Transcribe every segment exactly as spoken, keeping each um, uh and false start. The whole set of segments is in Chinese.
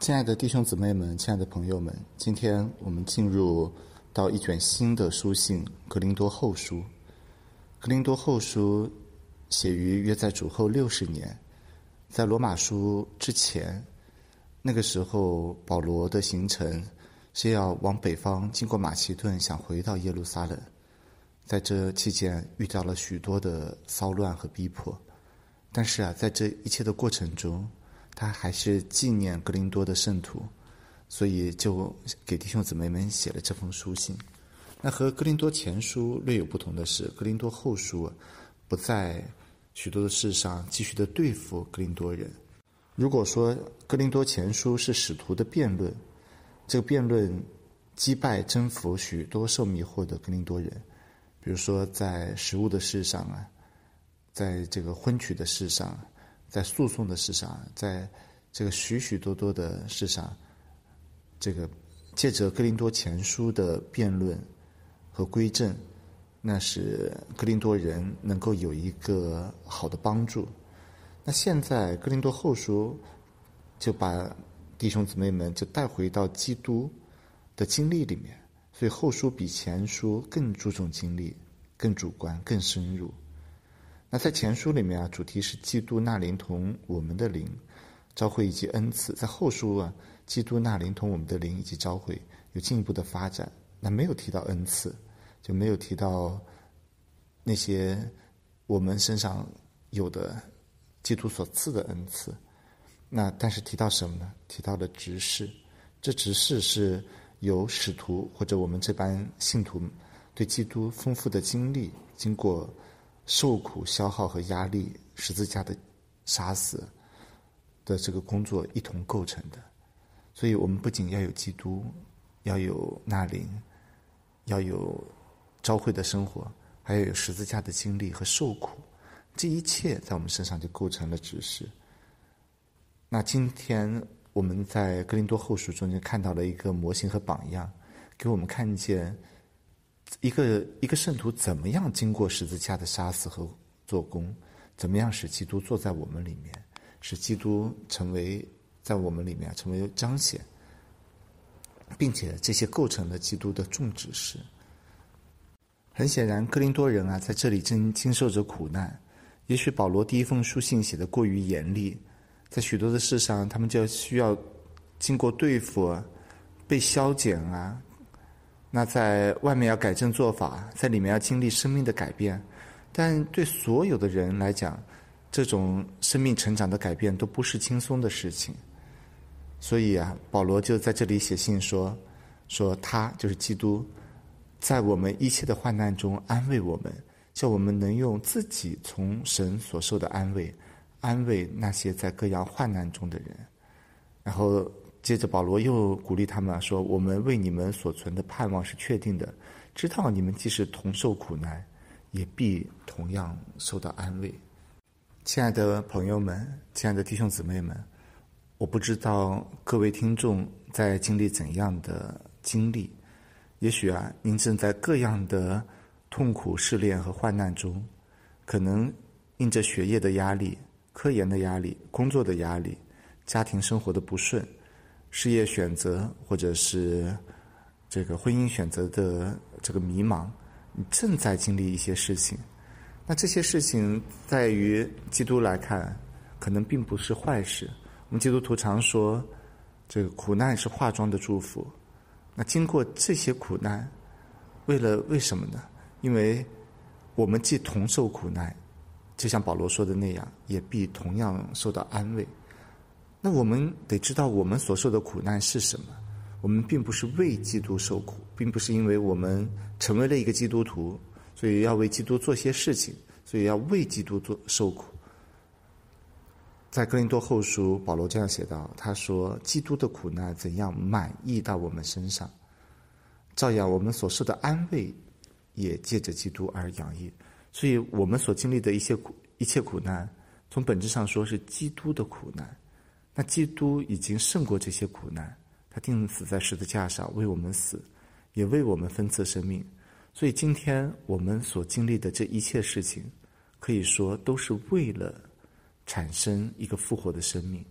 亲爱的弟兄姊妹们，亲爱的朋友们，今天我们进入到一卷新的书信《格林多后书》。《格林多后书》写于约在主后六十年，在罗马书之前。那个时候保罗的行程是要往北方，经过马其顿，想回到耶路撒冷。在这期间遇到了许多的骚乱和逼迫，但是啊，在这一切的过程中，他还是纪念格林多的圣徒，所以就给弟兄姊妹们写了这封书信。那和格林多前书略有不同的是，格林多后书不在许多的事上继续的对付格林多人。如果说格林多前书是使徒的辩论，这个辩论击败征服许多受迷惑的格林多人，比如说在食物的事上啊，在这个婚娶的事上，在诉讼的事上，在这个许许多多的事上，这个借着格林多前书的辩论和规正，那使格林多人能够有一个好的帮助。那现在格林多后书就把弟兄姊妹们就带回到基督的经历里面，所以后书比前书更注重经历，更主观，更深入。那在前书里面啊，主题是基督那灵同我们的灵，召会以及恩赐。在后书啊，基督那灵同我们的灵以及召会有进一步的发展。那没有提到恩赐，就没有提到那些我们身上有的基督所赐的恩赐。那但是提到什么呢？提到了执事。这执事是由使徒或者我们这班信徒对基督丰富的经历，经过受苦、消耗和压力，十字架的杀死的这个工作一同构成的。所以我们不仅要有基督，要有那灵，要有召会的生活，还要有十字架的经历和受苦，这一切在我们身上就构成了执事。那今天我们在格林多后书中间看到了一个模型和榜样，给我们看见一个一个圣徒怎么样经过十字架的杀死和做工，怎么样使基督坐在我们里面，使基督成为在我们里面成为彰显，并且这些构成了基督的众执事。很显然哥林多人啊，在这里正经受着苦难。也许保罗第一封书信写得过于严厉，在许多的事上他们就需要经过对付啊，被削减啊，那在外面要改正做法，在里面要经历生命的改变。但对所有的人来讲，这种生命成长的改变都不是轻松的事情。所以啊，保罗就在这里写信说，说他就是基督，在我们一切的患难中安慰我们，叫我们能用自己从神所受的安慰，安慰那些在各样患难中的人。然后接着保罗又鼓励他们说，我们为你们所存的盼望是确定的，知道你们即使同受苦难，也必同样受到安慰。亲爱的朋友们，亲爱的弟兄姊妹们，我不知道各位听众在经历怎样的经历，也许啊，您正在各样的痛苦试炼和患难中，可能因着学业的压力、科研的压力、工作的压力、家庭生活的不顺、事业选择或者是这个婚姻选择的这个迷茫，你正在经历一些事情。那这些事情在于基督来看可能并不是坏事。我们基督徒常说，这个苦难是化妆的祝福。那经过这些苦难，为了为什么呢？因为我们既同受苦难，就像保罗说的那样，也必同样受到安慰。那我们得知道我们所受的苦难是什么。我们并不是为基督受苦，并不是因为我们成为了一个基督徒，所以要为基督做些事情，所以要为基督做受苦。在哥林多后书，保罗这样写道，他说，基督的苦难怎样满溢到我们身上，照样我们所受的安慰也借着基督而洋溢。所以我们所经历的一些苦一切苦难，从本质上说是基督的苦难。那基督已经胜过这些苦难，他钉死在十字架上为我们死，也为我们分赐生命。所以今天我们所经历的这一切事情，可以说都是为了产生一个复活的生命，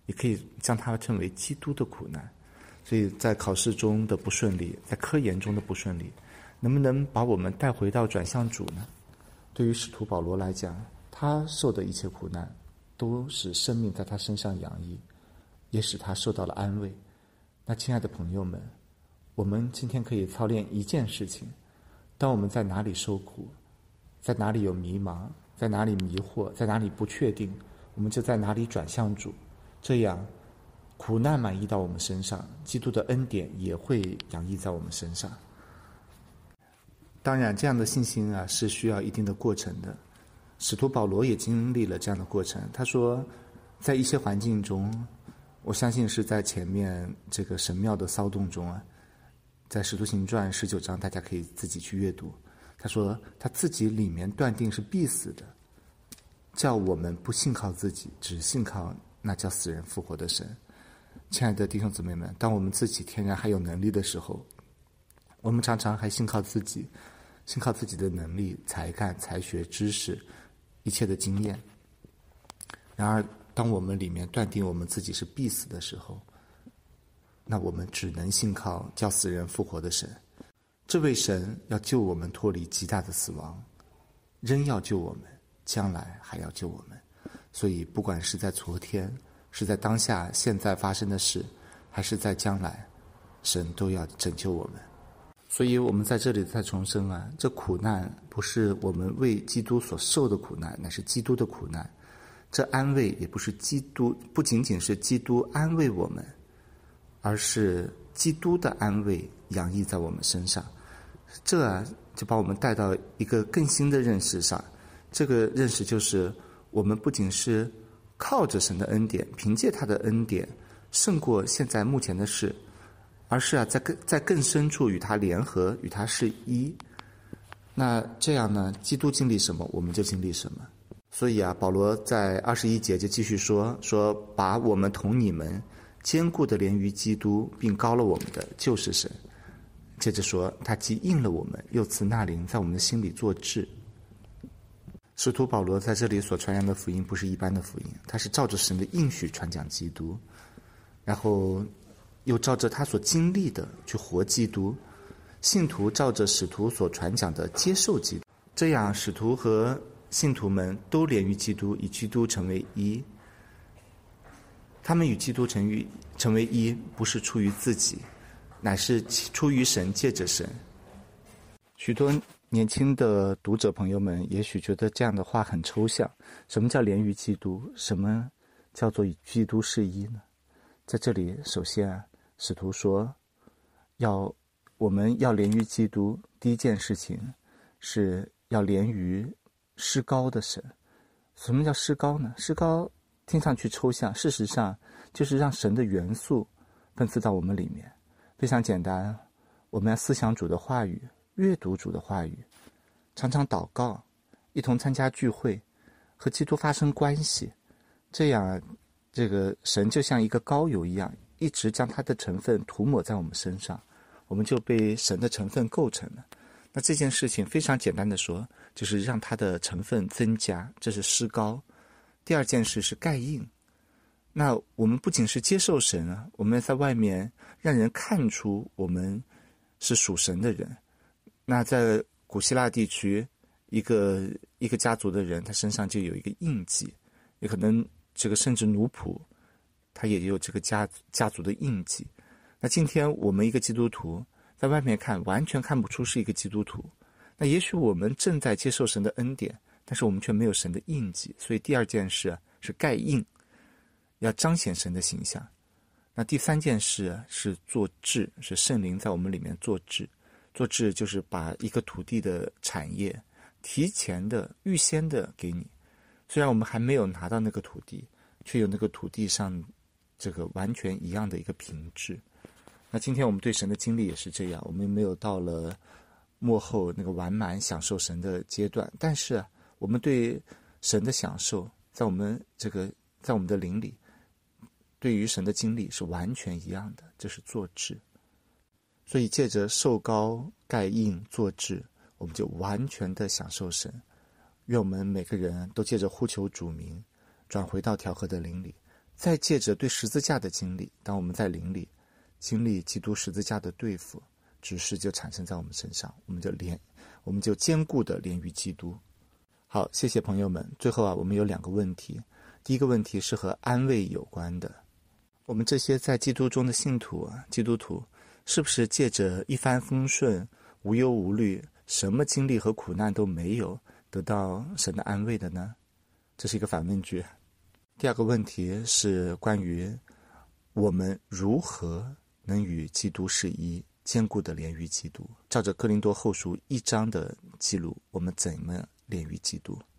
也可以将它称为基督的苦难。所以在考试中的不顺利，在科研中的不顺利，能不能把我们带回到转向主呢？对于使徒保罗来讲，他受的一切苦难都使生命在他身上洋溢，也使他受到了安慰。那亲爱的朋友们，我们今天可以操练一件事情：当我们在哪里受苦，在哪里有迷茫，在哪里迷惑，在哪里不确定，我们就在哪里转向主，这样苦难满溢到我们身上，基督的恩典也会洋溢在我们身上。当然这样的信心啊是需要一定的过程的，使徒保罗也经历了这样的过程。他说在一些环境中，我相信是在前面这个神庙的骚动中啊，在使徒行传十九章大家可以自己去阅读，他说他自己里面断定是必死的，叫我们不信靠自己，只信靠那叫死人复活的神。亲爱的弟兄姊妹们，当我们自己天然还有能力的时候，我们常常还信靠自己，信靠自己的能力、才干、才学、知识，一切的经验。然而当我们里面断定我们自己是必死的时候，那我们只能信靠叫死人复活的神。这位神要救我们脱离极大的死亡，仍要救我们，将来还要救我们。所以不管是在昨天，是在当下现在发生的事，还是在将来，神都要拯救我们。所以我们在这里再重申啊，这苦难不是我们为基督所受的苦难，乃是基督的苦难。这安慰也不是基督，不仅仅是基督安慰我们，而是基督的安慰洋溢在我们身上。这啊就把我们带到一个更新的认识上。这个认识就是我们不仅是靠着神的恩典，凭借他的恩典胜过现在目前的事，而是啊在更在更深处与他联合，与他是一。那这样呢，基督经历什么，我们就经历什么。所以啊，保罗在二十一节就继续说说把我们同你们坚固的连于基督，并高了我们的就是神。接着说，他既应了我们，又赐那灵在我们的心里作质。使徒保罗在这里所传扬的福音不是一般的福音，他是照着神的应许传讲基督，然后又照着他所经历的去活基督。信徒照着使徒所传讲的接受基督，这样使徒和信徒们都连于基督，以基督成为一。他们与基督成于成为一，不是出于自己，乃是出于神，借着神。许多年轻的读者朋友们也许觉得这样的话很抽象，什么叫连于基督？什么叫做与基督是一呢？在这里首先啊，使徒说要我们要连于基督，第一件事情是要连于施膏的神。什么叫施膏呢？施膏听上去抽象，事实上就是让神的元素分赐到我们里面。非常简单，我们要思想主的话语，阅读主的话语，常常祷告，一同参加聚会，和基督发生关系。这样这个神就像一个膏油一样，一直将它的成分涂抹在我们身上，我们就被神的成分构成了。那这件事情非常简单的说，就是让它的成分增加，这是施膏。第二件事是盖印。那我们不仅是接受神啊，我们在外面让人看出我们是属神的人。那在古希腊地区，一个一个家族的人，他身上就有一个印记，也可能这个甚至奴仆，他也有这个家家族的印记。那今天我们一个基督徒在外面看，完全看不出是一个基督徒。那也许我们正在接受神的恩典，但是我们却没有神的印记。所以第二件事是盖印，要彰显神的形象。那第三件事是做质，是圣灵在我们里面做质。做质就是把一个土地的产业提前的预先的给你，虽然我们还没有拿到那个土地，却有那个土地上这个完全一样的一个品质。那今天我们对神的经历也是这样，我们没有到了末后那个完满享受神的阶段，但是我们对神的享受在我们这个在我们的灵里，对于神的经历是完全一样的，这是做质。所以借着受膏盖印做质，我们就完全的享受神。愿我们每个人都借着呼求主名，转回到调和的灵里， 再借着对十字架的经历，当我们在灵里经历基督十字架的对付，指示就产生在我们身上，我们就连我们就坚固的连于基督。好，谢谢朋友们。最后啊，我们有两个问题。第一个问题是和安慰有关的。我们这些在基督中的信徒啊，基督徒，是不是借着一帆风顺、无忧无虑，什么经历和苦难都没有，得到神的安慰的呢？这是一个反问句。第二个问题是关于我们如何能与基督是一，坚固的连于基督。照着哥林多后书一章的记录，我们怎么连于基督？